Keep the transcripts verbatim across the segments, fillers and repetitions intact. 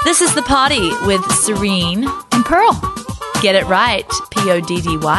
This is The Party with Serene and Pearl. Get it right, P O D D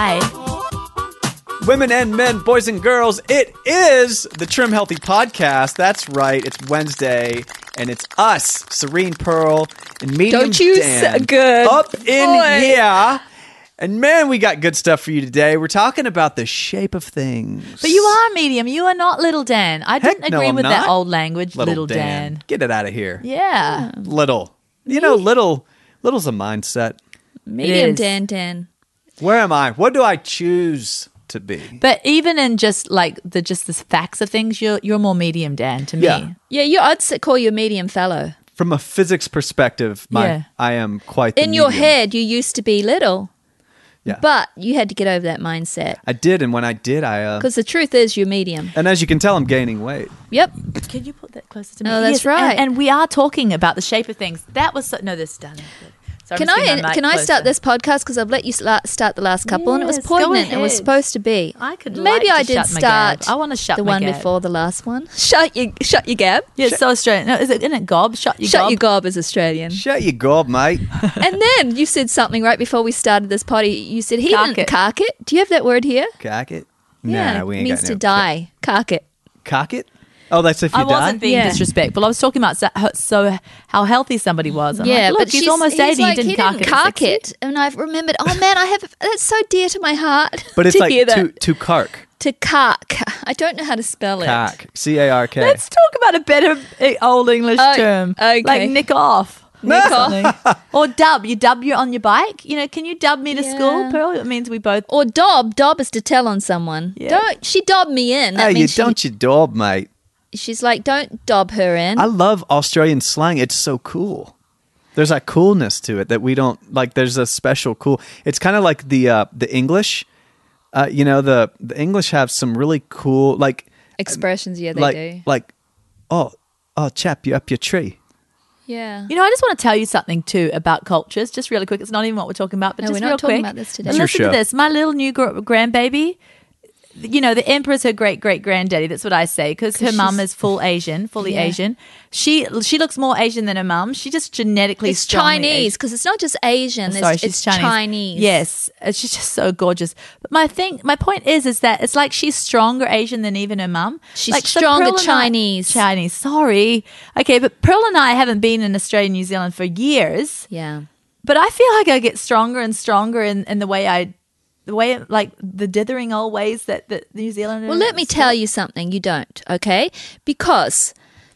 Y. Women and men, boys and girls, it is the Trim Healthy Podcast. That's right, it's Wednesday, and it's us, Serene, Pearl, and Medium Don't you Dan, so good. up in Boy. here. And man, we got good stuff for you today. We're talking about the shape of things. But you are medium. You are not Little Dan. I Heck didn't no, agree I'm with not. that old language, Little, Dan. Get it out of here. Yeah. Little. You know, little, little's a mindset. Medium is. Dan Dan. Where am I? What do I choose to be? But even in just like the just the facts of things, you're you're more medium Dan to me. Yeah. Yeah, you, I'd say- call you a medium fellow. From a physics perspective, my Yeah. I am quite the In your medium. head, you used to be little, Yeah. but you had to get over that mindset. I did, and when I did, I... Uh, Because the truth is, you're medium. and as you can tell, I'm gaining weight. Yep. Can you put that closer to me? Oh, that's Yes, right. And, and we are talking about the shape of things. That was so, no, this is done. So I'm Can just I getting my mic can I closer. start this podcast because I've let you sla- start the last couple and it was Yes, go poignant. It was ahead. supposed to be. I could maybe like I to did shut my start. gab. I wanna shut the my one gab. before the last one. Shut your shut your gab. Yeah, it's so Australian. No, is it, isn't it gob? Shut your shut gob. your gob is Australian. Shut your gob, mate. And then you said something right before we started this potty. You said he Cark didn't it. cark it. Do you have that word here? Cock it? Yeah, Nah, we it ain't means got to no- die. Cark it. Cock it? Oh, that's if you I wasn't die? being Yeah. disrespectful. I was talking about so, so how healthy somebody was. I'm yeah, like, look, but he's she's, almost he's eighty. Like, he didn't cark it. at cark sixty. it. And I've remembered. Oh man, I have. That's so dear to my heart. But it's to like hear that. to, to cark. to cark. I don't know how to spell it. Cock. C A R K. Let's talk about a better eh, old English Oh, term. okay. Like nick off. Nick off. Or dub. You dub you on your bike. You know, can you dub me to Yeah. school, Pearl? It means we both. Or dob. Dob is to tell on someone. Yeah. Don't she dob me in? That Hey, you means she- don't you daub, mate. She's like, don't dob her in. I love Australian slang. It's so cool. There's that coolness to it that we don't like. There's a special cool. It's kind of like the uh, the English. Uh, you know, the the English have some really cool like Expressions, yeah, they like do. like oh oh chap, you up your tree. Yeah. You know, I just want to tell you something too about cultures, just really quick. It's not even what we're talking about, but No, just we're not real talking quick. about this today. And It's your listen to show. this. My little new gr- grandbaby. You know, the emperor's her great great granddaddy. That's what I say because her mum she's- is full Asian, fully Yeah. Asian. She she looks more Asian than her mum. She just genetically It's strongly Chinese Asian. because it's not just Asian. I'm It's, sorry, she's it's Chinese. Chinese. Yes, uh, she's just so gorgeous. But my thing, my point is, is that it's like she's stronger Asian than even her mum. She's like, so stronger Pearl and I- Chinese. Chinese. Sorry. Okay, but Pearl and I haven't been in Australia and New Zealand for years. Yeah. But I feel like I get stronger and stronger in, in the way I, the way like the dithering old ways that that New Zealanders. Well, let me tell you something. You don't, okay? Because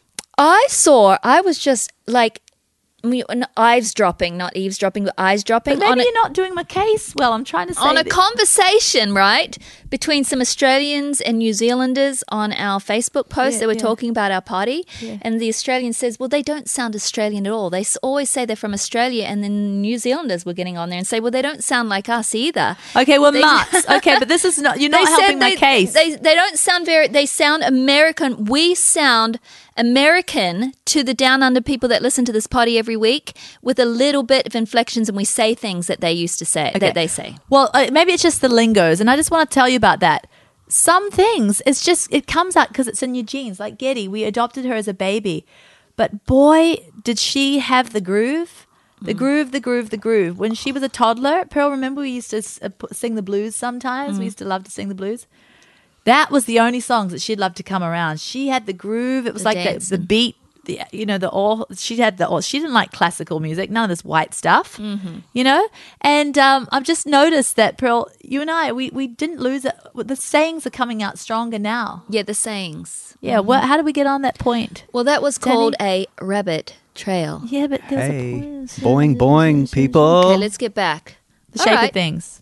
I saw, I was just like, me- n- eyes dropping, not eavesdropping, but eyes dropping But maybe on a, you're not doing my case well. I'm trying to say on a that- conversation, right, between some Australians and New Zealanders on our Facebook post. Yeah, they were yeah. talking about our party, Yeah. and the Australian says, well, they don't sound Australian at all. They s- always say they're from Australia, and then New Zealanders were getting on there and say, well, they don't sound like us either. Okay, well, They- Mutts. Okay, but this is not. You're not helping my they, case. They, they don't sound very, they sound American. We sound American to the down under people that listen to this potty every week with a little bit of inflections, and we say things that they used to say, Okay. that they say. Well, uh, maybe it's just the lingos, and I just want to tell you about that. Some things, it's just, it comes out because it's in your genes. Like Getty, we adopted her as a baby. But boy, did she have the groove. The groove, the groove, the groove. When she was a toddler, Pearl, remember we used to s- uh, pu- sing the blues sometimes? We used to love to sing the blues. That was the only songs that she'd love to come around. She had the groove. It was The like the, the dancing. beat, the you know, the all. She had the all. She didn't like classical music, none of this white stuff, you know. And um, I've just noticed that Pearl, you and I, we we didn't lose it. The sayings are coming out stronger now. Yeah, the sayings. Yeah. What? How did we get on that point? Well, that was Danny? called a rabbit trail. Yeah, but there's Hey, a point. boing boing, people. Okay, let's get back. The All shape right. of things.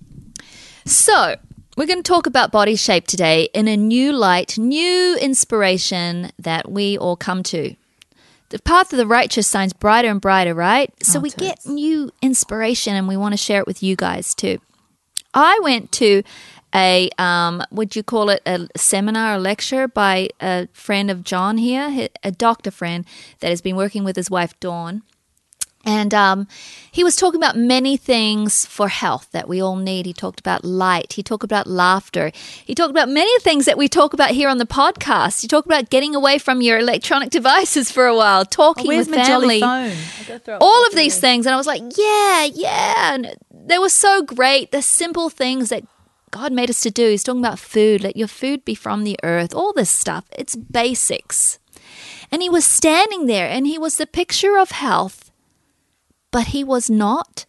So, we're going to talk about body shape today in a new light, new inspiration that we all come to. The path of the righteous shines brighter and brighter, right? So Oh, we totes. get new inspiration and we want to share it with you guys too. I went to a, um, would you call it a seminar, a lecture by a friend of John here, a doctor friend that has been working with his wife Dawn. And um, he was talking about many things for health that we all need. He talked about light. He talked about laughter. He talked about many things that we talk about here on the podcast. He talked about getting away from your electronic devices for a while, talking Oh, where's with my family. jolly phone? I gotta throw it All back of these in. things. And I was like, yeah, yeah. And they were so great. The simple things that God made us to do. He's talking about food. Let your food be from the earth. All this stuff. It's basics. And he was standing there and he was the picture of health. But he was not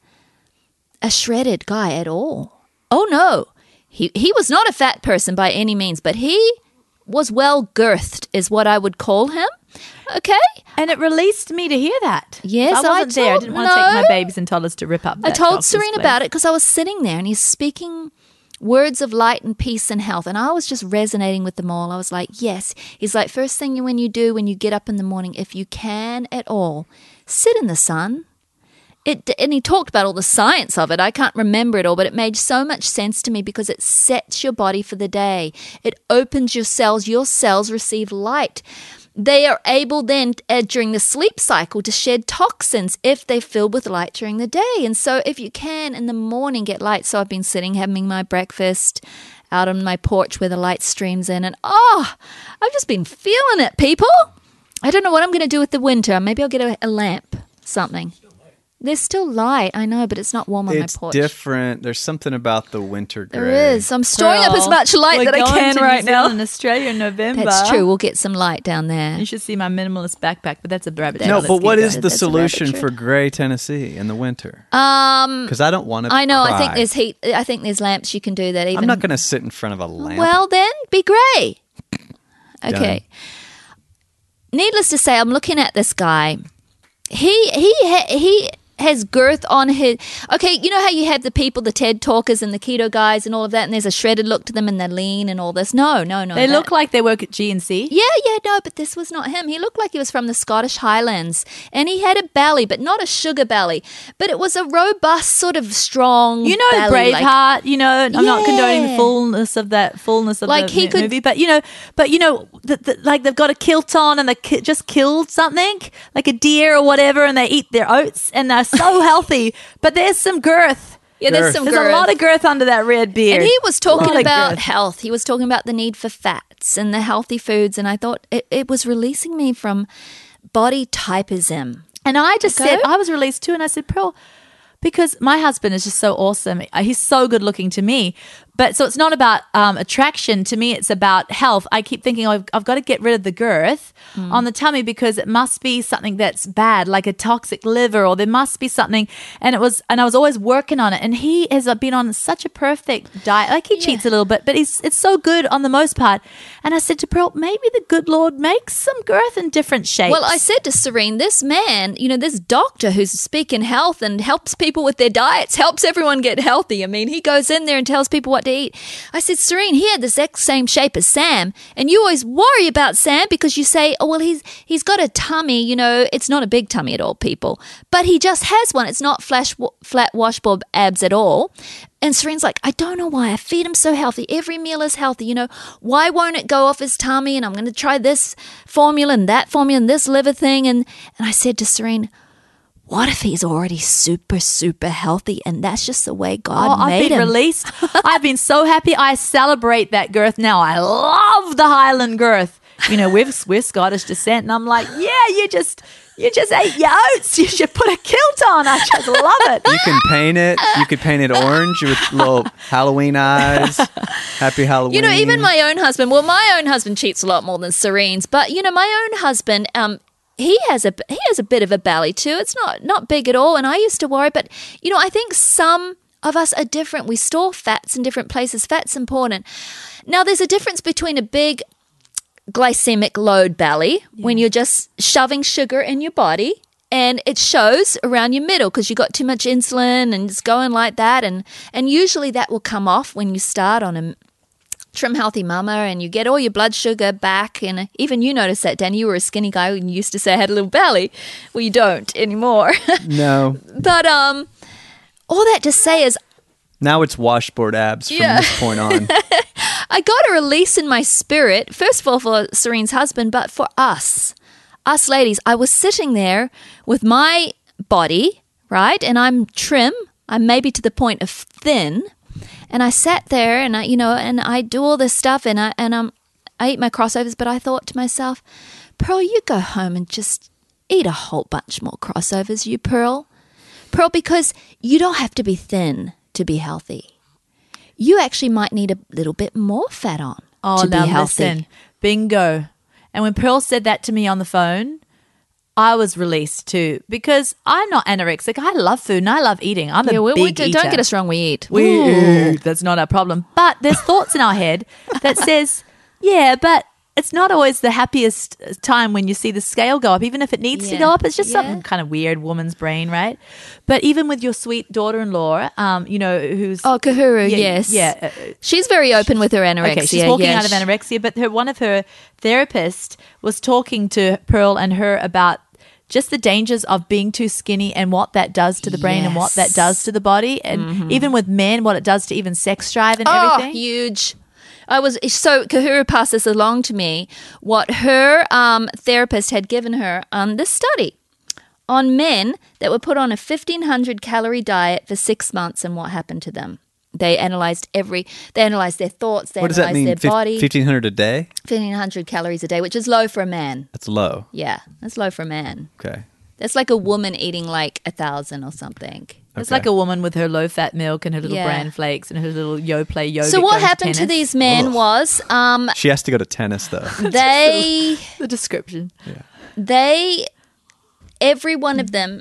a shredded guy at all. Oh, no. He he was not a fat person by any means, but he was well girthed is what I would call him. Okay? And it released me to hear that. Yes, I I wasn't there. I told- didn't want to take no. my babies and toddlers to rip up I that told doctor's Serene place. about it because I was sitting there and he's speaking words of light and peace and health. And I was just resonating with them all. I was like, yes. He's like, first thing when you do, when you get up in the morning, if you can at all, sit in the sun. It, and he talked about all the science of it. I can't remember it all, but it made so much sense to me because it sets your body for the day. It opens your cells. Your cells receive light. They are able then, uh, during the sleep cycle, to shed toxins if they're filled with light during the day. And so if you can, in the morning, get light. So I've been sitting, having my breakfast out on my porch where the light streams in. And, oh, I've just been feeling it, people. I don't know what I'm going to do with the winter. Maybe I'll get a, a lamp, something. There's still light, I know, but it's not warm on It's my porch. different. There's something about the winter gray. There is. I'm storing up as Pearl, much light we're that I going can to right New now. Zealand and Australia in November. That's true. We'll get some light down there. You should see my minimalist backpack, but that's a rabbit No, trail. No, Let's but keep what is going. the That's a rabbit solution trail. for gray Tennessee in the winter? Um, Because I don't want to I know. I think cry. there's heat. I think there's lamps you can do that. Even I'm not going to sit in front of a lamp. Well, then be grey. Okay. Needless to say, I'm looking at this guy. He he ha- he has girth on his. Okay, you know how you have the people, the TED talkers and the keto guys and all of that, and there's a shredded look to them and they're lean and all this. No, no, no. They that- look like they work at G N C. Yeah, yeah, no, but this was not him. He looked like he was from the Scottish Highlands. And he had a belly, but not a sugar belly. But it was a robust, sort of strong You know belly, like- Braveheart, you know, I'm not condoning the Yeah. fullness of that fullness of Like, the he mo- could- movie, but you know, but you know, the, the, like they've got a kilt on and they ki- just killed something, like a deer or whatever, and they eat their oats and they're so healthy, but there's some girth. Yeah, there's Girth. some There's girth. a lot of girth under that red beard. And he was talking Lot of about girth. health. He was talking about the need for fats and the healthy foods. And I thought it, it was releasing me from body typism. And I just Okay. said, I was released too. And I said, Pearl, because my husband is just so awesome. He's so good looking to me. But so it's not about um, attraction. To me, it's about health. I keep thinking, oh, I've, I've got to get rid of the girth on the tummy because it must be something that's bad, like a toxic liver, or there must be something. And it was, and I was always working on it. And he has been on such a perfect diet. Like he cheats a little bit, but he's it's so good on the most part. And I said to Pearl, maybe the good Lord makes some girth in different shapes. Well, I said to Serene, this man, you know, this doctor who's speaking health and helps people with their diets, helps everyone get healthy. I mean, he goes in there and tells people what to eat. I said, Serene, he had the exact same shape as Sam. And you always worry about Sam because you say, oh, well, he's he's got a tummy, you know, it's not a big tummy at all, people. But he just has one. It's not flash, flat washboard abs at all. And Serene's like, I don't know why. I feed him so healthy. Every meal is healthy. You know, why won't it go off his tummy? And I'm going to try this formula and that formula and this liver thing. And, and I said to Serene, what if he's already super, super healthy and that's just the way God Oh, I've made been him? released. I've been so happy. I celebrate that girth now. I love the Highland girth. You know, we're, we're Scottish descent, and I'm like, yeah, you just you just ate your oats. You should put a kilt on. I just love it. You can paint it. You could paint it orange with little Halloween eyes. Happy Halloween. You know, even my own husband, well, my own husband cheats a lot more than Serene's, but, you know, my own husband, um, he has a he has a bit of a belly too. It's not not big at all, and I used to worry, but, you know, I think some of us are different. We store fats in different places. Fat's important. Now, there's a difference between a big glycemic load belly when you're just shoving sugar in your body and it shows around your middle because you got too much insulin and it's going like that, and and usually that will come off when you start on a Trim Healthy Mama and you get all your blood sugar back. And even you noticed that, Dan. You were a skinny guy and you used to say I had a little belly. Well, you don't anymore. No. But um all that to say is Now it's washboard abs from Yeah. this point on. I got a release in my spirit, first of all for Serene's husband, but for us, us ladies. I was sitting there with my body, right? And I'm trim. I'm maybe to the point of thin. And I sat there and I, you know, and I do all this stuff and I, and um, I eat my crossovers, but I thought to myself, Pearl, you go home and just eat a whole bunch more crossovers, you Pearl. Pearl, because you don't have to be thin to be healthy. You actually might need a little bit more fat on Oh, to be now healthy. listen. Bingo. And when Pearl said that to me on the phone, I was released too because I'm not anorexic. I love food and I love eating. I'm Yeah, a we, big we do, eater. don't get us wrong, we eat. We Ooh. eat. That's not our problem. But there's thoughts in our head that says, yeah, but it's not always the happiest time when you see the scale go up, even if it needs to Yeah. go up. It's just Yeah. something kind of weird, woman's brain, right? But even with your sweet daughter-in-law, um, you know, who's Oh, Kahuru, yeah, yes. yeah, uh, She's very open with her anorexia. okay, she's walking yeah. out of anorexia, but her one of her therapists was talking to Pearl and her about just the dangers of being too skinny and what that does to the brain and what that Yes. does to the body, and even with men, what it does to even sex drive and Oh, everything. huge. I was so Kahuru passed this along to me. What her um, therapist had given her um, this study on men that were put on a fifteen hundred calorie diet for six months and what happened to them. They analyzed every. They analyzed their thoughts. They What does that analyzed mean? their Fif- body. fifteen hundred a day? fifteen hundred calories a day, which is low for a man. That's low. Yeah, that's low for a man. Okay. That's like a woman eating like a thousand or something. It's Okay. like a woman with her low-fat milk and her little Yeah. bran flakes and her little yo play yoga. So what going happened to tennis. these men was um, She has to go to tennis though. they The description. they every one of them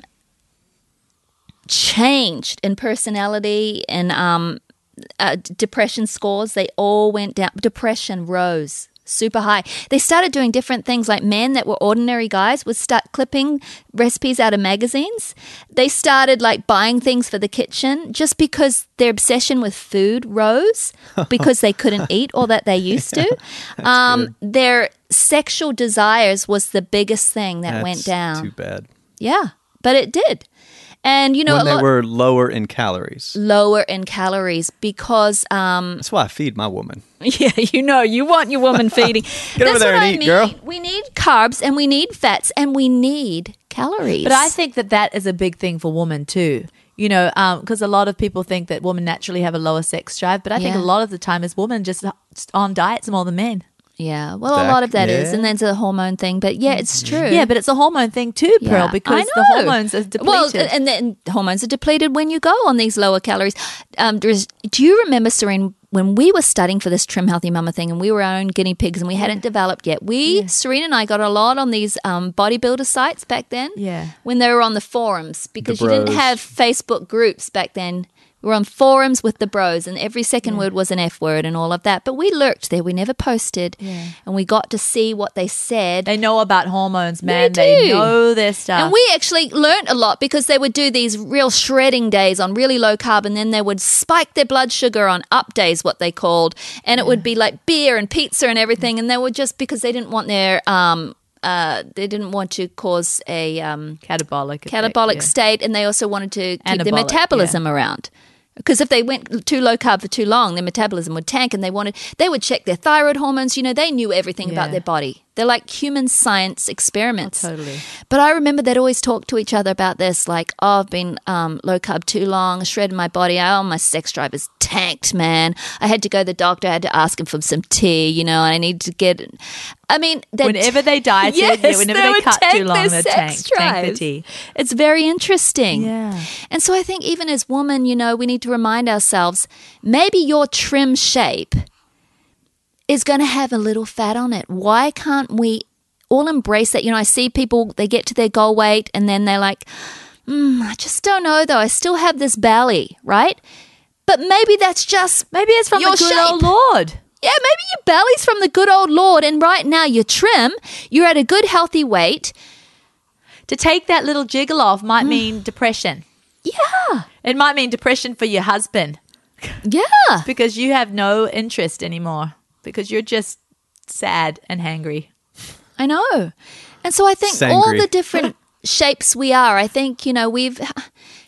changed in personality and um, uh, depression scores. They all went down. Depression rose super high. They started doing different things, like men that were ordinary guys would start clipping recipes out of magazines. They started like buying things for the kitchen just because their obsession with food rose because they couldn't eat all that they used to. Um, their sexual desires was the biggest thing that That's went down. Too bad. Yeah, but it did. And, you know, When a they lot were lower in calories. lower in calories because, um, That's why I feed my woman. yeah, you know, you want your woman feeding. Get over That's there what and I eat, mean. girl. We need carbs and we need fats and we need calories. But I think that that is a big thing for women too. You know, because a lot of people think that women naturally have a lower sex drive, but I think Yeah. a lot of the time is women just just on diets more than men. Yeah, well, a That- lot of that is, yeah. and that's a hormone thing. But yeah, it's true. Yeah, but it's a hormone thing too, Pearl, Yeah, because I the know. hormones are depleted. Well, and then hormones are depleted when you go on these lower calories. Um, there's, do you remember, Serene, when we were studying for this Trim Healthy Mama thing and we were our own guinea pigs and we hadn't developed yet, we, Serene and I, got a lot on these um, bodybuilder sites back then. Yeah. When they were on the forums, because The you didn't bros. have Facebook groups back then. We were on forums with the bros, and every second word was an F word and all of that. But we lurked there. We never posted. Yeah. And we got to see what they said. They know about hormones, man. They They, do. know their stuff. And we actually learnt a lot because they would do these real shredding days on really low carb, and then they would spike their blood sugar on up days, what they called. And it would be like beer and pizza and everything. And they were just because they didn't want their, um, uh, they didn't want to cause a um, catabolic, effect, catabolic yeah. state, and they also wanted to keep their Anabolic, metabolism around. Because if they went too low carb for too long, their metabolism would tank, and they wanted they would check their thyroid hormones. You know, they knew everything about Yeah. their body. They're like human science experiments. Oh, totally. But I remember they'd always talk to each other about this, like, oh, I've been um, low carb too long, shredded my body. Oh, my sex drive is tanked, man. I had to go to the doctor. I had to ask him for some tea, you know, and I need to get. I mean, they'd- Whenever they dieted, Yes, yeah, whenever they they, would cut tank too long, their they sex tank, tank the drives. tea. It's very interesting. Yeah. And so I think even as women, you know, we need to remind ourselves maybe your trim shape is going to have a little fat on it. Why can't we all embrace that? You know, I see people, they get to their goal weight and then they're like, mm, I just don't know though. I still have this belly, right? But maybe that's just, Maybe it's from Your the good shape. old Lord. yeah, maybe your belly's from the good old Lord. And right now you're trim, you're at a good healthy weight. To take that little jiggle off might mean depression. Yeah. It might mean depression for your husband Yeah. because you have no interest anymore because you're just sad and hangry. I know. And so I think all Sangry. the different shapes we are, I think, you know, we've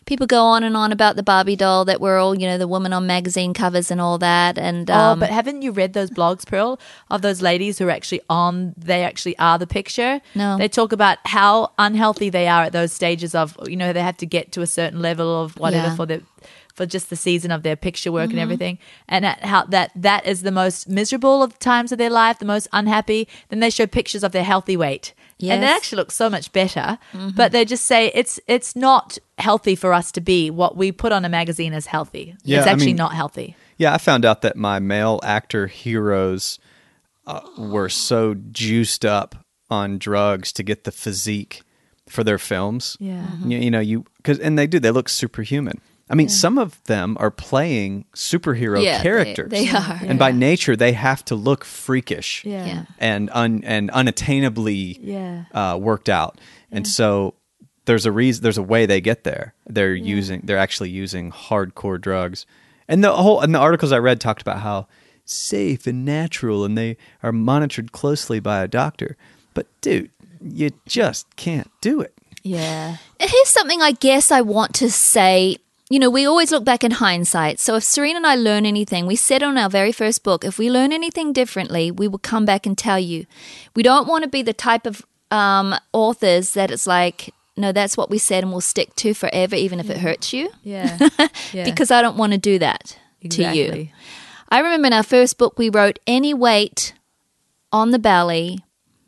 people go on and on about the Barbie doll that we're all, you know, the woman on magazine covers and all that. And um, oh, but haven't you read those blogs, Pearl, of those ladies who are actually on, they actually are the picture? No. They talk about how unhealthy they are at those stages of, you know, they have to get to a certain level of whatever Yeah. for the for just the season of their picture work and everything, and at how that that is the most miserable of times of their life, the most unhappy. Then they show pictures of their healthy weight, and it Yes. actually looks so much better. But they just say it's it's not healthy for us to be what we put on a magazine as healthy. Yeah, it's I actually mean- not healthy. Yeah, I found out that my male actor heroes uh, were so juiced up on drugs to get the physique for their films. Yeah. You, you know, you cause, and they do. They look superhuman. I mean, some of them are playing superhero Yeah, they- characters. they are. And by nature, they have to look freakish Yeah. Yeah. and un, and unattainably Yeah. uh, worked out. And so there's a reason. There's a way they get there. They're using. They're actually using hardcore drugs. And the whole and the articles I read talked about how safe and natural, and they are monitored closely by a doctor. But dude, you just can't do it. Yeah. And here's something I guess I want to say. You know, we always look back in hindsight. So if Serena and I learn anything, we said on our very first book, if we learn anything differently, we will come back and tell you. We don't want to be the type of um, authors that it's like, no, that's what we said and we'll stick to forever, even if it hurts you. Yeah. Yeah. Because I don't want to do that to you. Exactly. I remember in our first book, we wrote any weight on the belly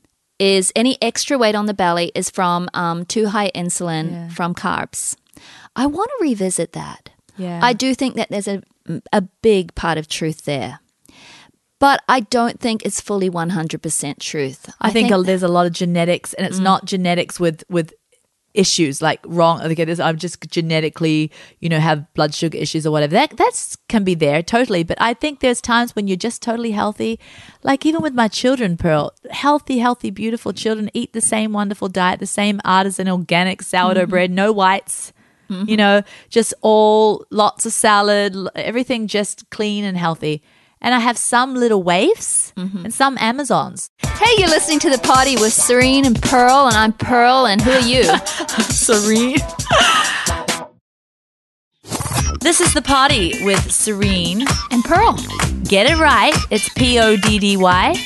is any extra weight on the belly is from um, too high insulin Yeah. from carbs. I want to revisit that. Yeah. I do think that there's a, a big part of truth there. But I don't think it's fully one hundred percent truth. I, think, a- there's a lot of genetics, and it's not genetics with with issues like wrong. Like it is, I'm just genetically, you know, have blood sugar issues or whatever. That that's can be there totally. But I think there's times when you're just totally healthy. Like even with my children, Pearl, healthy, healthy, beautiful children eat the same wonderful diet, the same artisan organic sourdough bread, no whites. You know, just all lots of salad, l- everything just clean and healthy. And I have some little waifs and some Amazons. Hey, you're listening to The Party with Serene and Pearl, and I'm Pearl, and who are you? Serene. This is The Party with Serene. And Pearl. Get it right. It's P O D D Y.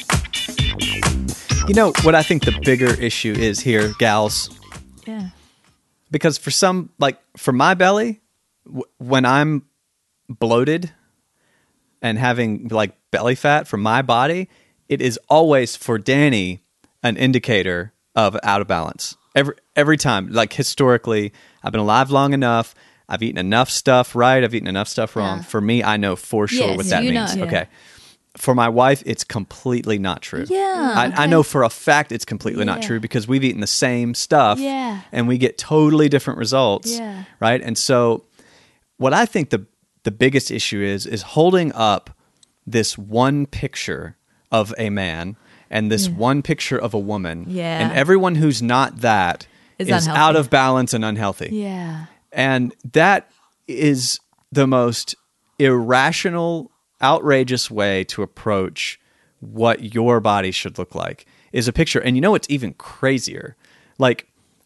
You know what I think the bigger issue is here, gals? Yeah. Because for some, like for my belly, w- when I'm bloated and having like belly fat from my body, it is always for Danny an indicator of out of balance. Every every time, like historically, I've been alive long enough. I've eaten enough stuff right. I've eaten enough stuff wrong. Yeah. For me, I know for sure Yes, what that you means. know. Okay. For my wife, it's completely not true. Yeah, I, I okay. know for a fact it's completely not Yeah. true because we've eaten the same stuff Yeah. and we get totally different results. Yeah. Right. And so what I think the the biggest issue is is holding up this one picture of a man and this one picture of a woman. Yeah. And everyone who's not that Is is, unhealthy. out of balance and unhealthy. Yeah. And that is the most irrational, outrageous way to approach what your body should look like is a picture. And you know what's even crazier? Like,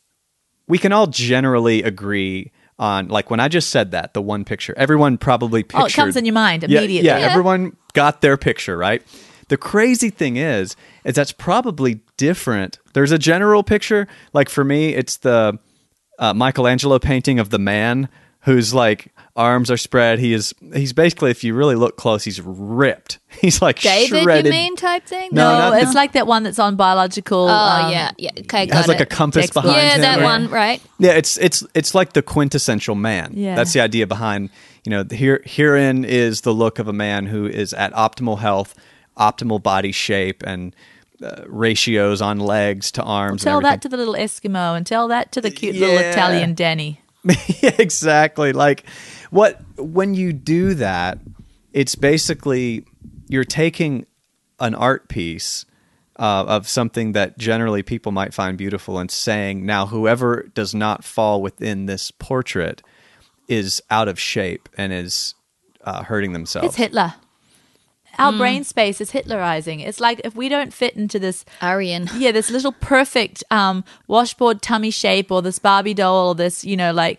we can all generally agree on, like, when I just said that, the one picture, everyone probably pictured. Oh, it comes in your mind Yeah, immediately. Yeah, Yeah. everyone got their picture, right? The crazy thing is, is that's probably different. There's a general picture. Like for me, it's the uh, Michelangelo painting of the man whose like arms are spread. He is, he's basically, if you really look close, he's ripped. He's like David, shredded. you mean, type thing? No, No, not it's the- like that one that's on biological. Oh, um, yeah. Yeah. Okay, It got has like it. a compass Textbook. behind Yeah, him. that right? one, right? Yeah, it's it's it's like the quintessential man. Yeah. That's the idea behind, you know, here herein is the look of a man who is at optimal health, optimal body shape, and uh, ratios on legs to arms. Tell and that to the little Eskimo and tell that to the cute little Yeah. Italian Danny. yeah, exactly. Like what when you do that, it's basically you're taking an art piece uh, of something that generally people might find beautiful and saying, now whoever does not fall within this portrait is out of shape and is uh, hurting themselves. It's Hitler. Our brain space is Hitlerizing. It's like if we don't fit into this, Aryan. yeah, this little perfect um, washboard tummy shape or this Barbie doll or this, you know, like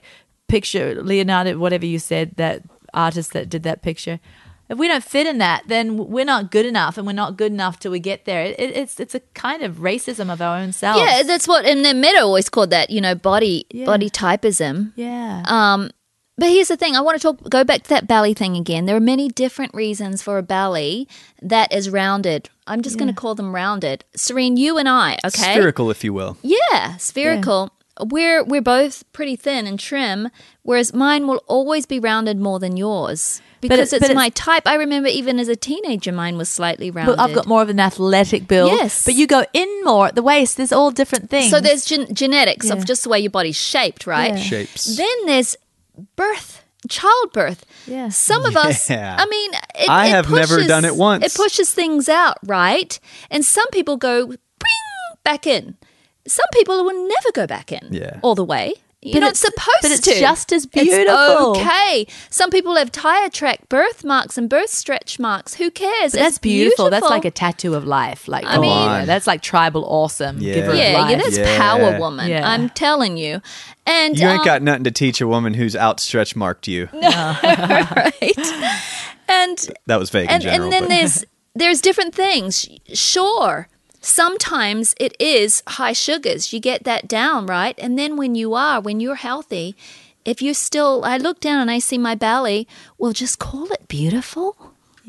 picture, Leonardo, whatever you said, that artist that did that picture. If we don't fit in that, then we're not good enough, and we're not good enough till we get there. It, it's it's a kind of racism of our own selves. Yeah, that's what, and then Meta always called that, you know, body Yeah. body typism. yeah. Um, but here's the thing. I want to talk. Go back to that belly thing again. There are many different reasons for a belly that is rounded. I'm just going to call them rounded. Serene, you and I, okay? Spherical, if you will. Yeah, spherical. We're we're both pretty thin and trim, whereas mine will always be rounded more than yours because it- it's but my it's- type. I remember even as a teenager, mine was slightly rounded. But I've got more of an athletic build. Yes. But you go in more at the waist. There's all different things. So there's gen- genetics Yeah. of just the way your body's shaped, right? Yeah. Shapes. Then there's birth, childbirth. Yeah. Some of us, Yeah. I mean, it, I it have never pushes- done it once. It pushes things out, right? And some people go bring back in. Some people will never go back in Yeah. all the way. You're But not it's- supposed but it's to. just as It's beautiful. okay. Some people have tire track birthmarks and birth stretch marks. Who cares? But that's It's beautiful. That's beautiful. like a tattoo of life. Like, I oh, mean- yeah, that's like tribal awesome. Yeah. Giver of yeah, life. yeah, that's Yeah. power woman. Yeah. I'm telling you. And You ain't um, got nothing to teach a woman who's outstretched marked you. right. And That was vague in and, general. and then but- there's there's different things. Sure, sometimes it is high sugars. You get that down, right? And then when you are, when you're healthy, if you're still, I look down and I see my belly. Well, just call it beautiful.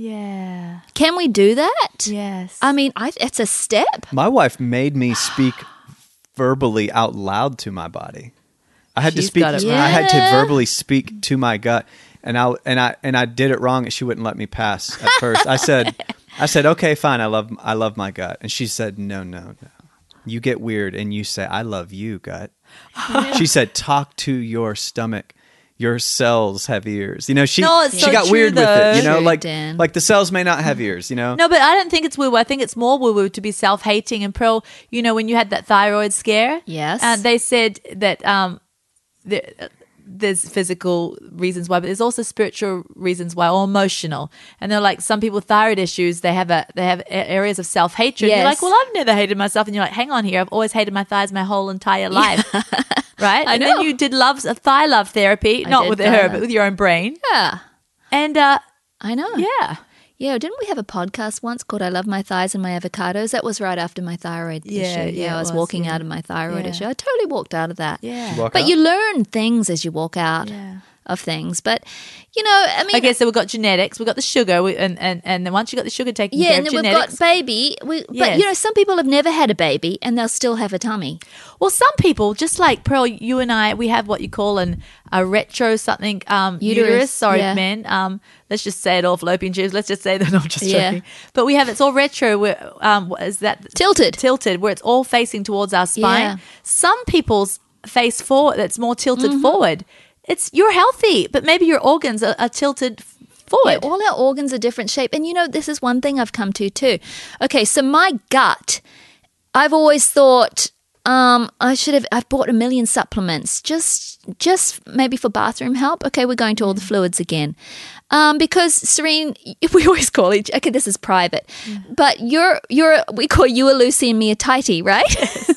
Yeah. Can we do that? Yes. I mean, I, it's a step. My wife made me speak verbally out loud to my body. I had She's to speak. got it right. I had to Yeah. verbally speak to my gut, and I and I and I did it wrong, and she wouldn't let me pass at first. I said, I said, okay, fine. I love I love my gut, and she said, no, no, no. You get weird, and you say, I love you, gut. She said, talk to your stomach. Your cells have ears. You know, she No, it's she so got true, weird with though. it. You know, True, like Dan. like the cells may not have ears. You know, No, but I don't think it's woo-woo. I think it's more woo-woo to be self-hating. And Pearl, you know, when you had that thyroid scare, Yes. uh, they said that um, the, there's physical reasons why, but there's also spiritual reasons why, or emotional. And they're like, some people with thyroid issues, they have a they have a- areas of self-hatred. Yes. You're like, well, I've never hated myself, and you're like, hang on here, I've always hated my thighs my whole entire life. Right? I and know. then you did love thigh love therapy, I not did with thigh her, love. but with your own brain. Yeah, And uh, I know. yeah. Yeah, didn't we have a podcast once called I Love My Thighs and My Avocados? That was right after my thyroid Yeah, issue. yeah, I it was, was, walking yeah. out of my thyroid Yeah. issue. I totally walked out of that. Yeah. Walk But out? you learn things as you walk out Yeah. of things. But, you know, I mean, Okay, so we've got genetics, we've got the sugar, we, and, and, and then once you got the sugar taken yeah, care and of, then we've genetics. got baby. We, But, Yes. you know, some people have never had a baby and they'll still have a tummy. Well, some people, just like Pearl, you and I, we have what you call an a retro something um, uterus. Uterus, Sorry, yeah. men. Um, let's just say it all fallopian tubes. Let's just say that I'm just Yeah. joking. But we have it's all retro. Where um, what is that Tilted. Tilted, where it's all facing towards our spine. Yeah. Some people's face forward. That's more tilted Mm-hmm. forward. It's you're healthy, but maybe your organs are, are tilted f- forward. Yeah, all our organs are different shape. And you know, this is one thing I've come to too. Okay, so my gut, I've always thought um, I should have, I've bought a million supplements just, just maybe for bathroom help. Okay, we're going to all the fluids again. Um, because Serene, we always call each, okay, this is private, but you're, you're, we call you a Lucy and me a tighty, right?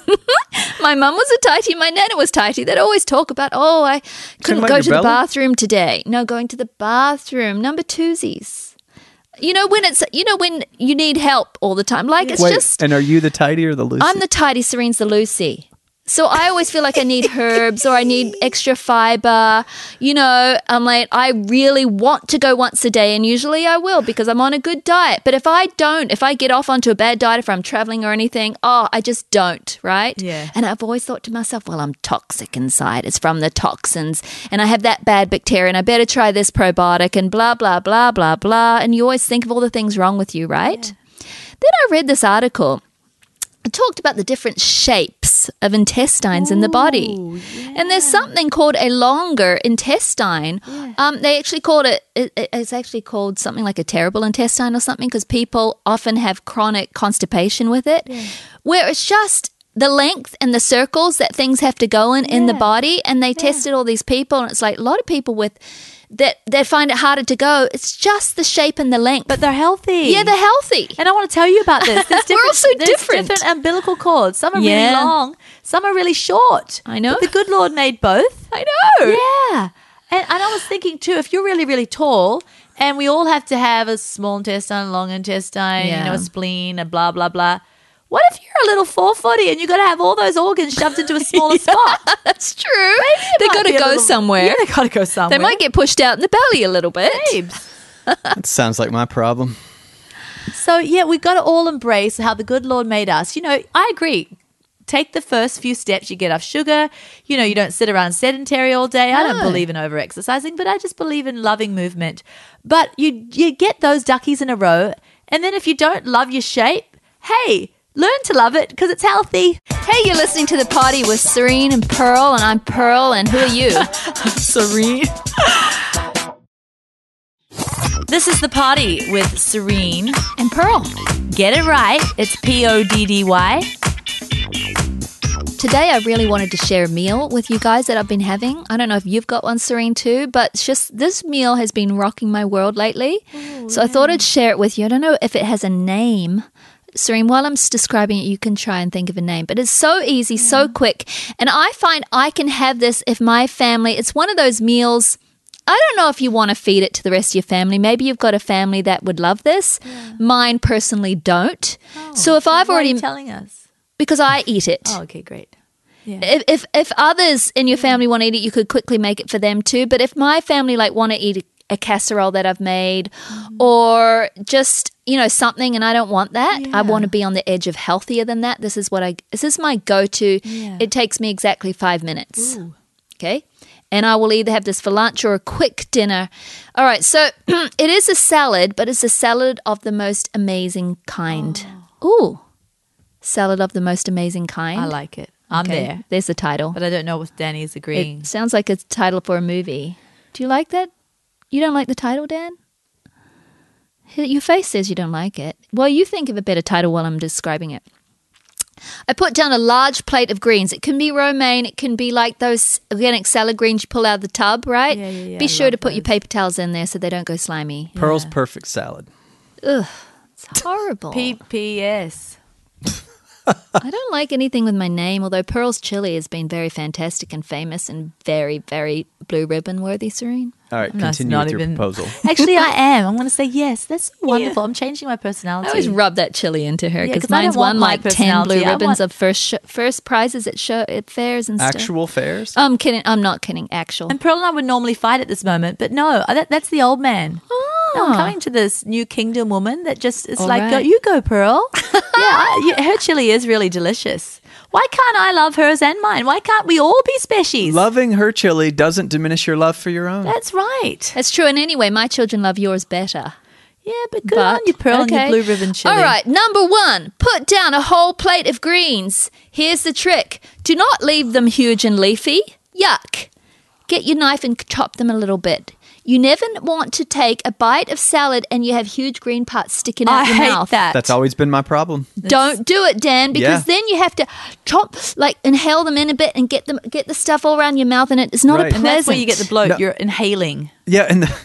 My mum was a tighty, my nana was tighty. They'd always talk about, oh, I couldn't about go your to the belly? bathroom today. No, going to the bathroom. Number twosies. You know when it's you know when you need help all the time. Like it's Wait, just and are you the tidy or the Lucy? I'm the tidy, Serene's the Lucy. So I always feel like I need herbs or I need extra fiber. You know, I'm like, I really want to go once a day, and usually I will because I'm on a good diet. But if I don't, if I get off onto a bad diet, if I'm traveling or anything, oh, I just don't, right? Yeah. And I've always thought to myself, well, I'm toxic inside. It's from the toxins. And I have that bad bacteria, and I better try this probiotic and blah, blah, blah, blah, blah. And you always think of all the things wrong with you, right? Then I read this article. It talked about the different shapes of intestines in the body. And there's something called a longer intestine. Um, they actually called it, it, it's actually called something like a terrible intestine or something because people often have chronic constipation with it, where it's just the length and the circles that things have to go in in the Yeah. body. And they tested all these people, and it's like a lot of people with that they find it harder to go. It's just the shape and the length. but they're healthy. yeah, they're healthy. And I want to tell you about this. There's We're different, all so there's different. different umbilical cords. Some are Yeah. really long. Some are really short. I know. But the good Lord made both. I know. Yeah. Yeah. And, and I was thinking too, if you're really, really tall and we all have to have a small intestine, long intestine, Yeah. you know, a spleen, a blah, blah, blah. What if you're a little four footy and you got to have all those organs shoved into a smaller spot? That's true. They Might got to be a go little- somewhere. Yeah, they got to go somewhere. They might get pushed out in the belly a little bit. babes. That sounds like my problem. So, yeah, we've got to all embrace how the good Lord made us. You know, I agree. Take the first few steps. You get off sugar. You know, you don't sit around sedentary all day. I don't No. believe in over-exercising, but I just believe in loving movement. But you you get those duckies in a row, and then if you don't love your shape, hey, learn to love it because it's healthy. Hey, you're listening to The Party with Serene and Pearl, and I'm Pearl, and who are you? Serene. This is The Party with Serene. And Pearl. Get it right. It's P O D D Y. Today, I really wanted to share a meal with you guys that I've been having. I don't know if you've got one, Serene, too, but it's just this meal has been rocking my world lately. So I thought I'd share it with you. I don't know if it has a name. Serene, while I'm s- describing it, you can try and think of a name. But it's so easy, so quick. And I find I can have this if my family, it's one of those meals. I don't know if you want to feed it to the rest of your family. Maybe you've got a family that would love this. Mine personally don't. so if I've Why are already, you telling us? because I eat it. Oh, okay, great. Yeah. If, if if others in your family want to eat it, you could quickly make it for them too. But if my family like want to eat a, a casserole that I've made, or just you know something, and I don't want that, I Yeah. want to be on the edge of healthier than that. This is what I. This is my go-to. Yeah. It takes me exactly five minutes. Okay. And I will either have this for lunch or a quick dinner. All right, so it is a salad, but it's a salad of the most amazing kind. Ooh, salad of the most amazing kind. I like it. I'm Okay, there. There's the title. But I don't know if Danny's agreeing. It sounds like a title for a movie. Do you like that? You don't like the title, Dan? Your face says you don't like it. Well, you think of a better title while I'm describing it. I put down a large plate of greens. It can be romaine. It can be like those organic salad greens you pull out of the tub, right? Yeah, yeah, yeah, Be I sure love to put your those. paper towels in there so they don't go slimy. Pearl's perfect salad. It's horrible. P P S. I don't like anything with my name, although Pearl's Chili has been very fantastic and famous and very, very blue ribbon worthy, Serene. All right, That's continue not with your even- proposal. Actually, I am. I'm going to say yes. That's wonderful. I'm changing my personality. I always rub that chili into her Yeah, because 'cause I mine's don't want won my like ten personality. blue I ribbons want- of first sh- first prizes at show at fairs and stuff. Actual fairs? I'm kidding. I'm not kidding. Actual. And Pearl and I would normally fight at this moment, but no, that, that's the old man. No, I'm Oh. coming to this new kingdom woman that just is All like, right. go, you go, Pearl. yeah, I, you, her chili is really delicious. Why can't I love hers and mine? Why can't we all be species? Loving her chili doesn't diminish your love for your own. That's right. That's true. And anyway, my children love yours better. Yeah, but good But- on you, Pearl, okay. and your blue ribbon chili. All right, number one, put down a whole plate of greens. Here's the trick. Do not leave them huge and leafy. Yuck. Get your knife and chop them a little bit. You never want to take a bite of salad and you have huge green parts sticking out I your hate mouth. that. That's always been my problem. Don't do it, Dan, because Yeah. then you have to chop, like inhale them in a bit and get them, get the stuff all around your mouth, and it's not Right. a And pleasant. that's where you get the bloat. No. You're inhaling. Yeah, and the,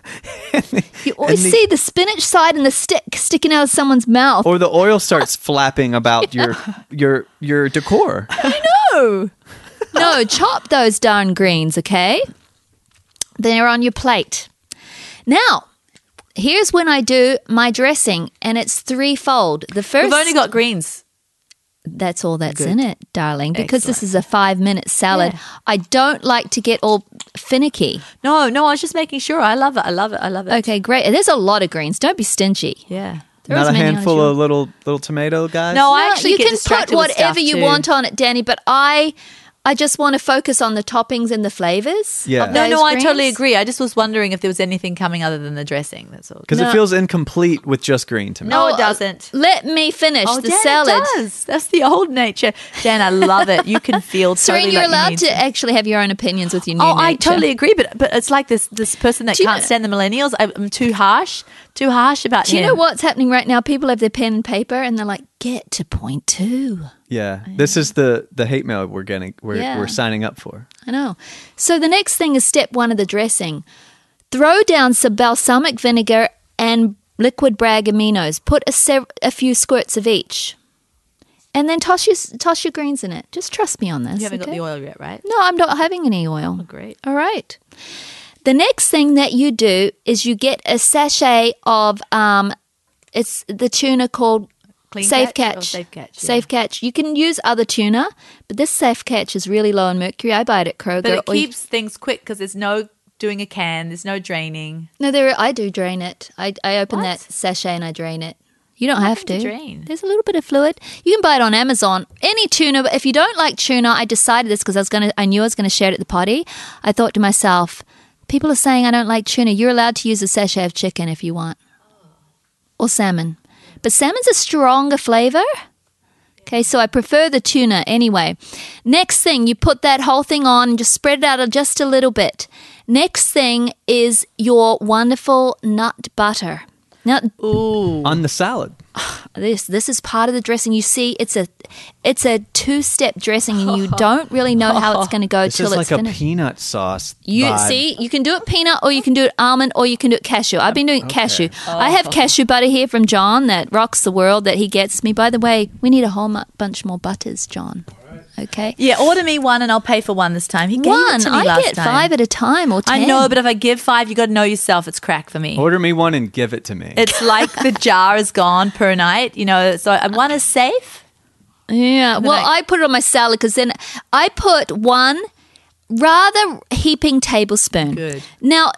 You always and the- see the spinach side and the stick sticking out of someone's mouth. or the oil starts flapping about your your your decor. No, no, chop those darn greens, okay? They're on your plate. Now, here's when I do my dressing, and it's threefold. The first, We've only got greens. that's all that's Good. in it, darling, because this Excellent. is a five-minute salad. Yeah. I don't like to get all finicky. No, no, I was just making sure. I love it. I love it. I love it. Okay, great. There's a lot of greens. Don't be stingy. Yeah. Throw Not as a many on as handful you of want. little little tomato guys. No, I No, actually you get can put distracted with whatever stuff you too. want on it, Danny, but I I just want to focus on the toppings and the flavors. Yeah. of No, those no, I totally greens. agree. I just was wondering if there was anything coming other than the dressing. That's all. because No. it feels incomplete with just green to me. No, Oh, it doesn't. Let me finish Oh, the Dan, salad. it does. That's the old nature. Dan, I love it. You can feel totally Serene, you're like you allowed need to actually have your own opinions with your new Oh, I nature. totally agree, but but it's like this this person that Do you can't know- stand the millennials. I- I'm too harsh, too harsh about Do you him. know what's happening right now? People have their pen and paper and they're like, get to point two. Yeah, this is the the hate mail we're getting. We're Yeah. we're signing up for. I know. So the next thing is step one of the dressing. Throw down some balsamic vinegar and liquid bragg aminos. Put a, sev- a few squirts of each. and then toss your toss your greens in it. Just trust me on this. You haven't okay? got the oil yet, right? No, I'm not having any oil. Oh, great. All right. The next thing that you do is you get a sachet of um, it's the tuna called Clean Safe Catch? Catch. Oh, Safe Catch, yeah. Safe Catch. You can use other tuna, but this Safe Catch is really low in mercury. I buy it at Kroger. But it or you- keeps things quick because there's no doing a can. There's no draining. No, there. I do drain it. I I open What? that sachet and I drain it. You don't have to. to drain? There's a little bit of fluid. You can buy it on Amazon. Any tuna. But if you don't like tuna, I decided this because I was gonna. I knew I was gonna share it at the party. I thought to myself, people are saying I don't like tuna. You're allowed to use a sachet of chicken if you want, or salmon. But salmon's a stronger flavor. Okay, so I prefer the tuna anyway. Next thing, you put that whole thing on and just spread it out just a little bit. Next thing is your wonderful nut butter. Now, Ooh. On the salad. this this is part of the dressing. You see, it's a it's a two step dressing, and you don't really know how it's going to go This till is it's like finished. a peanut sauce. You vibe. see, you can do it peanut, or you can do it almond, or you can do it cashew. I've been doing cashew. I have cashew butter here from John that rocks the world. That he gets me. By the way, we need a whole mu- bunch more butters, John. Okay, Yeah, order me one and I'll pay for one this time. He gave one. it to me I last get time. five at a time, or ten. I know, but if I give five, you got to know yourself. It's crack for me. Order me one and give it to me. It's like the jar is gone per night, you know. So uh, one is safe. Yeah, well, I- I put it on my salad because then I put one rather heaping tablespoon. Good. Now,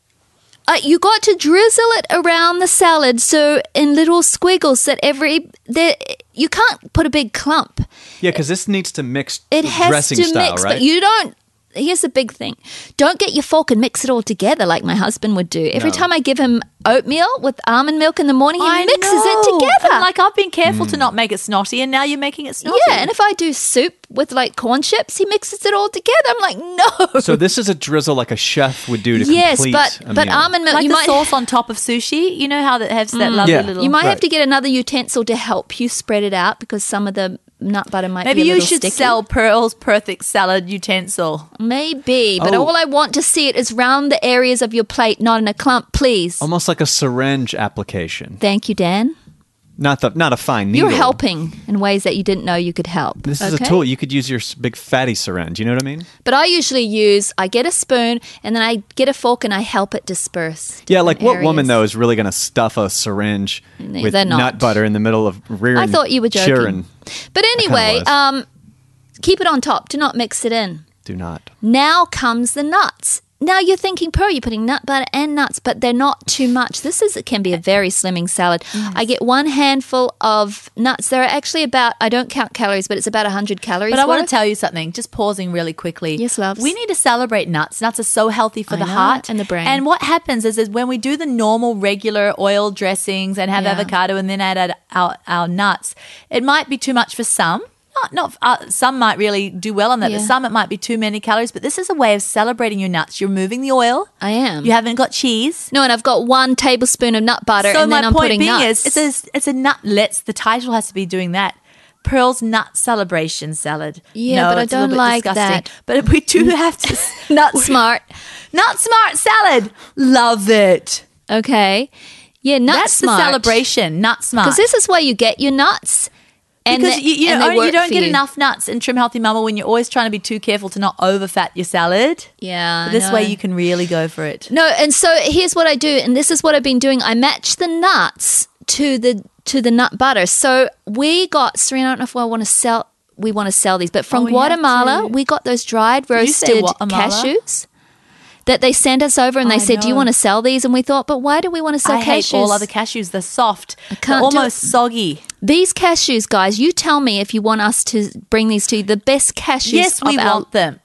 uh, you got to drizzle it around the salad, so in little squiggles that every there you can't put a big clump. yeah, because this needs to mix It has dressing to style, mix, right? but you don't. Here's the big thing: don't get your fork and mix it all together like my husband would do. Every No. time I give him oatmeal with almond milk in the morning, he I mixes know. it together. And like I've been careful Mm. to not make it snotty, and now you're making it snotty. Yeah, and if I do soup with like corn chips, he mixes it all together. I'm like, no. So this is a drizzle like a chef would do to yes, complete but a but meal. almond milk. like you the might sauce on top of sushi. You know how that has that lovely Yeah. little. you might have Right. to get another utensil to help you spread it out because some of the nut butter might Maybe be a you little should sticky. sell Pearl's perfect salad utensil. Maybe, but Oh. all I want to see it is round the areas of your plate, not in a clump, please. Almost like a syringe application. Thank you, Dan. Not the not a fine needle. You're helping in ways that you didn't know you could help. This is okay? a tool. You could use your s- big fatty syringe. You know what I mean? But I usually use, I get a spoon and then I get a fork and I help it disperse. Yeah, like different what woman areas. though is really going to stuff a syringe They- with they're not. nut butter in the middle of rearing? I thought you were joking. cheering? But anyway, was. um, keep it on top. Do not mix it in. Do not. Now comes the nuts. Now you're thinking, Pearl, you're putting nut butter and nuts, but they're not too much. This is it can be a very slimming salad. I get one handful of nuts. There are actually about, I don't count calories, but it's about one hundred calories. But I want worth. to tell you something, just pausing really quickly. Yes, loves. We need to celebrate nuts. Nuts are so healthy for I the know, heart and the brain. And what happens is, is when we do the normal, regular oil dressings and have Yeah. avocado and then add our, our, our nuts, it might be too much for some. Not, not uh, some might really do well on that, Yeah. but some it might be too many calories. But this is a way of celebrating your nuts. You're removing the oil. I am. You haven't got cheese. No, and I've got one tablespoon of nut butter, So and my then I'm point putting being nuts. is, it's a it's a nut. Let's the title has to be doing that. Pearl's nut celebration salad. Yeah, no, but I it's a little don't bit like disgusting. that. But we do have to Nut smart. nut smart salad. Love it. Okay. Yeah, nut That's smart. the celebration. Nut smart. Because this is where you get your nuts. And because they- you, you, and know, they you work don't for get you. enough nuts in Trim Healthy Mama when you're always trying to be too careful to not overfat your salad. Yeah. I But this way know. you can really go for it. No, and so here's what I do, and this is what I've been doing. I match the nuts to the to the nut butter. So we got Serena. I don't know if I want to sell. We want to sell these, but from Oh, we have Guatemala, to. we got those dried you say roasted Guatemala? cashews that they sent us over, and they I said, "Do you know. want to sell these?" And we thought, "But why do we want to sell I cashews?" hate all other cashews. They're soft. can't They're do almost it. soggy. These cashews, guys, you tell me if you want us to bring these to you. The best cashews. Yes, we of our- want them.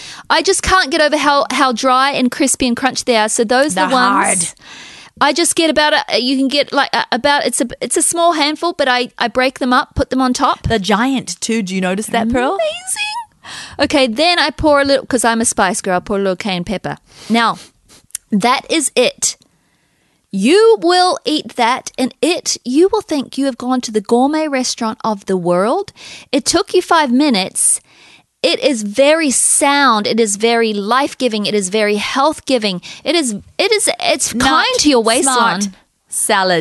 I just can't get over how, how dry and crispy and crunchy they are. So those are the They're ones. hard. I just get about a. You can get like a, about it's a it's a small handful, but I I break them up, put them on top. They're giant too. Do you notice that, Pearl? Amazing. Okay, then I pour a little because I'm a spice girl. I pour a little cayenne pepper. Now, that is it. You will eat that, and it you will think you have gone to the gourmet restaurant of the world. It took you five minutes. It is very sound. It is very life giving. It is very health giving. It is. It is. It's kind Nut to your waistline. smart salad.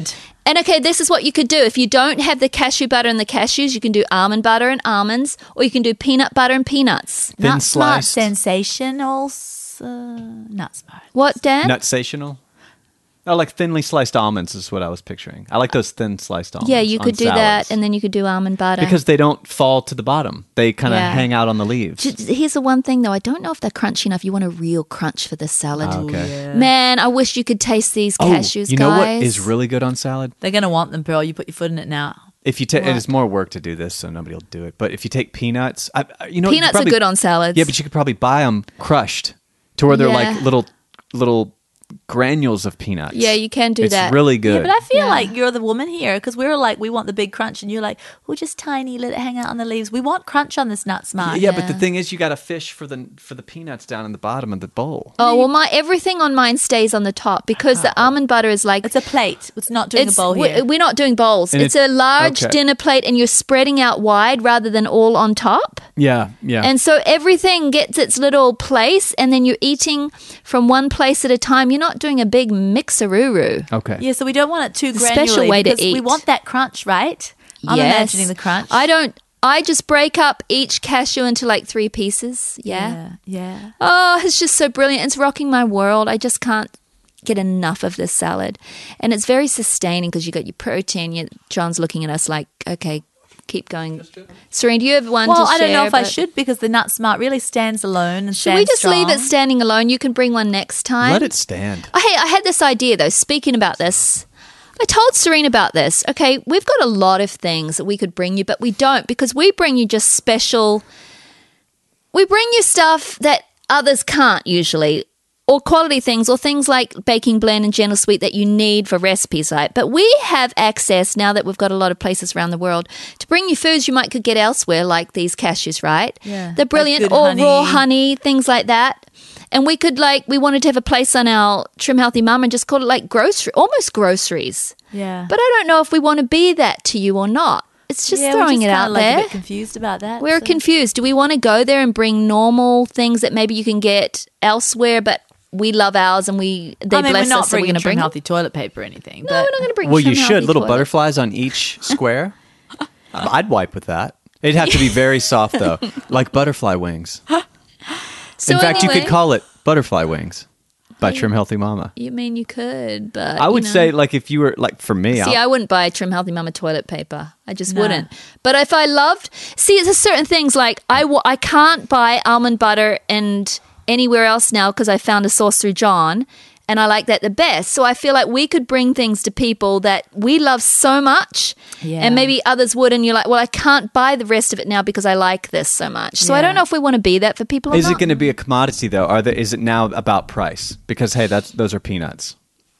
And okay, this is what you could do. If you don't have the cashew butter and the cashews, you can do almond butter and almonds, or you can do peanut butter and peanuts. Thin Nut Smart sliced. sensational uh, Nut Smart. What, Dan? Nutsational? Oh, like thinly sliced almonds is what I was picturing. I like those thin sliced almonds. Yeah, you on could do salads. that, and then you could do almond butter. because they don't fall to the bottom. They kind of Yeah. hang out on the leaves. J- Here's the one thing, though. I don't know if they're crunchy enough. You want a real crunch for this salad. Ah, okay. Man, I wish you could taste these Oh, cashews, you know what guys. is really good on salad? They're going to want them, Pearl. You put your foot in it now. If you take, What? it is more work to do this, so nobody will do it. But if you take peanuts, I, I- you know, you Peanuts probably- are good on salads. Yeah, but you could probably buy them crushed to where they're Yeah. like little little granules of peanuts. Yeah, you can do it's that. really good. Yeah, but I feel Yeah. like you're the woman here because we're like, we want the big crunch, and you're like, well, just tiny, let it hang out on the leaves. We want crunch on this Nut Smart. yeah, but the Yeah. thing is, you got to fish for the for the peanuts down in the bottom of the bowl. Oh, well, my everything on mine stays on the top because the almond butter is like It's a plate. It's not doing it's, a bowl we're, here. we're not doing bowls. And It's it- a large okay. dinner plate, and you're spreading out wide rather than all on top. Yeah, yeah. And so everything gets its little place, and then you're eating from one place at a time. You're not doing a big mixeroo. okay. Yeah, so we don't want it too It's a granular. special way to We eat. want that crunch, right? I'm Yes. imagining the crunch. I don't. I just break up each cashew into like three pieces. Yeah. Yeah, yeah. Oh, it's just so brilliant. It's rocking my world. I just can't get enough of this salad. And it's very sustaining because you got your protein. You, John's looking at us like, okay, keep going. Serene, do you have one Well, to I don't know share? if I But- should because the Nut Smart really stands alone and Should we stands just leave it strong. standing alone? You can bring one next time. Let it stand. Oh, hey, I had this idea though. Speaking about this, I told Serene about this. Okay, we've got a lot of things that we could bring you, but we don't because we bring you just special. We bring you stuff that others can't usually, or quality things, or things like baking blend and gentle sweet that you need for recipes, right? But we have access now that we've got a lot of places around the world to bring you foods you might could get elsewhere, like these cashews, right? Yeah, They're like brilliant, good or honey. raw honey, things like that. And we could like, we wanted to have a place on our Trim Healthy Mum and just call it like grocery, almost groceries. Yeah. But I don't know if we want to be that to you or not. It's just yeah, throwing we're it just out kinda, like, there. a bit confused about that. We're so- confused. Do we want to go there and bring normal things that maybe you can get elsewhere, but we love ours and we they I mean, bless we're not us, so we're bringing going to Trim bring them? Healthy toilet paper or anything. No, but we're not going to bring. Well, you Trim should. Healthy Little toilet. butterflies on each square. I'd wipe with that. It'd have to be very soft, though, like butterfly wings. So In fact, you anyway- could call it butterfly wings by Trim Healthy Mama. You mean you could, but I would you know. say, like, if you were, like, for me, See, I'll- I wouldn't buy Trim Healthy Mama toilet paper. I just No. wouldn't. But if I loved, see, there's certain things like I, w- I can't buy almond butter and anywhere else now because I found a source through John, and I like that the best. So I feel like we could bring things to people that we love so much, Yeah. and maybe others would, and you're like, well, I can't buy the rest of it now because I like this so much. So I Yeah. don't know if we want to be that for people. Or is it not. going to be a commodity, though? Are there, is it now about price? Because, hey, that's those are peanuts.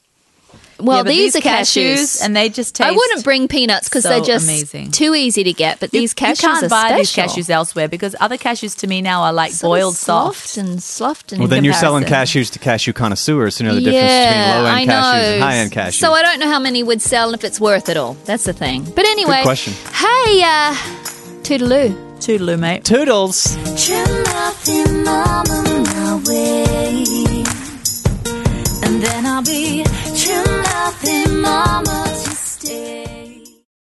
Well, Yeah, but these, are cashews, and they just taste. I wouldn't bring peanuts because so they're just amazing. too easy to get. But You- these cashews you can't are buy special. these cashews elsewhere because other cashews to me now are like Sort of boiled soft. and sloughed. And Well, then you're selling comparison. cashews to cashew connoisseurs to know the difference yeah, between I low-end know. cashews and high-end cashews. So I don't know how many would sell and if it's worth it all. That's the thing. But anyway, question. Hey, uh, toodaloo. Toodaloo, mate. Toodles. Trim Healthy Mama my way, and then I'll be Trim